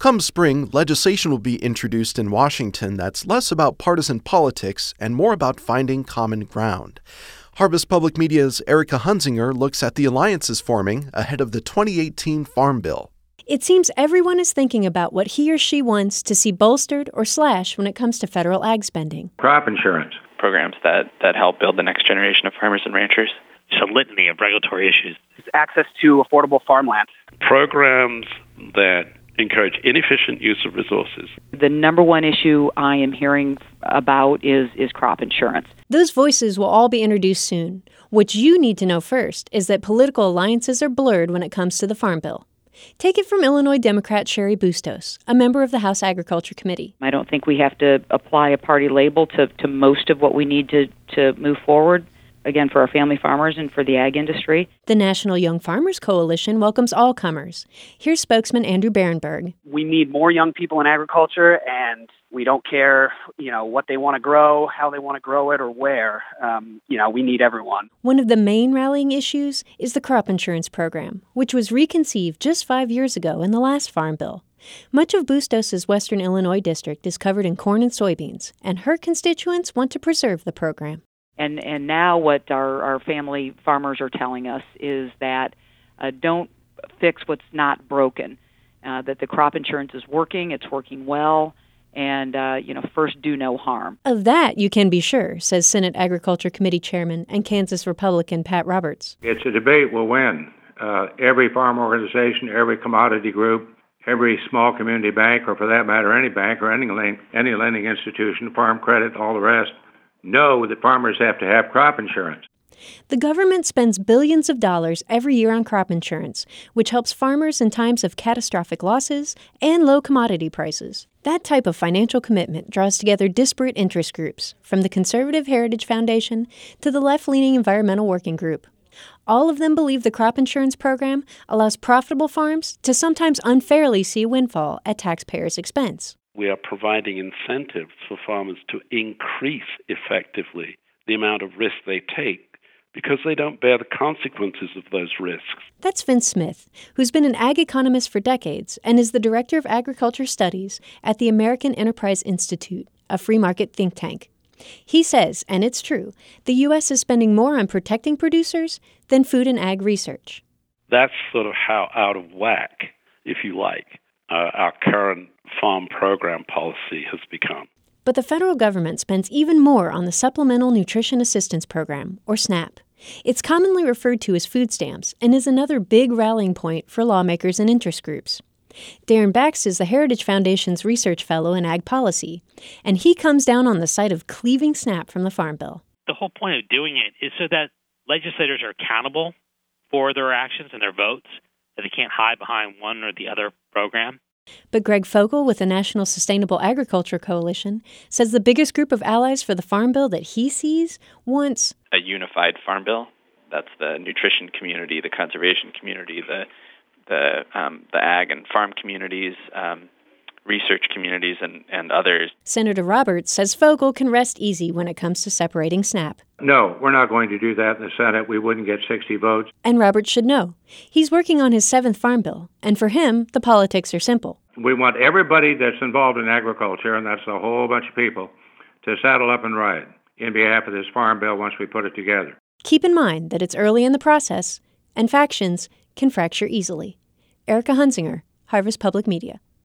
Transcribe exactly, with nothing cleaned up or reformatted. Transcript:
Come spring, legislation will be introduced in Washington that's less about partisan politics and more about finding common ground. Harvest Public Media's Erica Hunzinger looks at the alliances forming ahead of the twenty eighteen Farm Bill. It seems everyone is thinking about what he or she wants to see bolstered or slashed when it comes to federal ag spending. Crop insurance. Programs that, that help build the next generation of farmers and ranchers. It's a litany of regulatory issues. Access to affordable farmland. Programs that encourage inefficient use of resources. The number one issue I am hearing about is, is crop insurance. Those voices will all be introduced soon. What you need to know first is that political alliances are blurred when it comes to the Farm Bill. Take it from Illinois Democrat Cheri Bustos, a member of the House Agriculture Committee. I don't think we have to apply a party label to, to most of what we need to, to move forward, again, for our family farmers and for the ag industry. The National Young Farmers Coalition welcomes all comers. Here's spokesman Andrew Barenberg. We need more young people in agriculture, and we don't care, you know, what they want to grow, how they want to grow it, or where. Um, you know, we need everyone. One of the main rallying issues is the crop insurance program, which was reconceived just five years ago in the last Farm Bill. Much of Bustos' Western Illinois district is covered in corn and soybeans, and her constituents want to preserve the program. And and now what our, our family farmers are telling us is that uh, don't fix what's not broken, uh, that the crop insurance is working, it's working well, and, uh, you know, first do no harm. Of that you can be sure, says Senate Agriculture Committee Chairman and Kansas Republican Pat Roberts. It's a debate we'll win. Uh, every farm organization, every commodity group, every small community bank, or for that matter, any bank or any, any lending institution, farm credit, all the rest, know that farmers have to have crop insurance. The government spends billions of dollars every year on crop insurance, which helps farmers in times of catastrophic losses and low commodity prices. That type of financial commitment draws together disparate interest groups, from the Conservative Heritage Foundation to the left-leaning Environmental Working Group. All of them believe the crop insurance program allows profitable farms to sometimes unfairly see a windfall at taxpayers' expense. We are providing incentives for farmers to increase effectively the amount of risk they take because they don't bear the consequences of those risks. That's Vince Smith, who's been an ag economist for decades and is the director of agriculture studies at the American Enterprise Institute, a free market think tank. He says, and it's true, the U S is spending more on protecting producers than food and ag research. That's sort of how out of whack, if you like, uh, our current farm program policy has become. But the federal government spends even more on the Supplemental Nutrition Assistance Program, or SNAP. It's commonly referred to as food stamps and is another big rallying point for lawmakers and interest groups. Darren Bax is the Heritage Foundation's research fellow in ag policy, and he comes down on the side of cleaving SNAP from the Farm Bill. The whole point of doing it is so that legislators are accountable for their actions and their votes, that they can't hide behind one or the other program. But Greg Fogel with the National Sustainable Agriculture Coalition says the biggest group of allies for the Farm Bill that he sees wants a unified farm bill. That's the nutrition community, the conservation community, the the um, the ag and farm communities, um, research communities, and, and others. Senator Roberts says Fogel can rest easy when it comes to separating SNAP. No, we're not going to do that in the Senate. We wouldn't get sixty votes. And Roberts should know. He's working on his seventh Farm Bill, and for him, the politics are simple. We want everybody that's involved in agriculture, and that's a whole bunch of people, to saddle up and ride in behalf of this Farm Bill once we put it together. Keep in mind that it's early in the process, and factions can fracture easily. Erica Hunzinger, Harvest Public Media.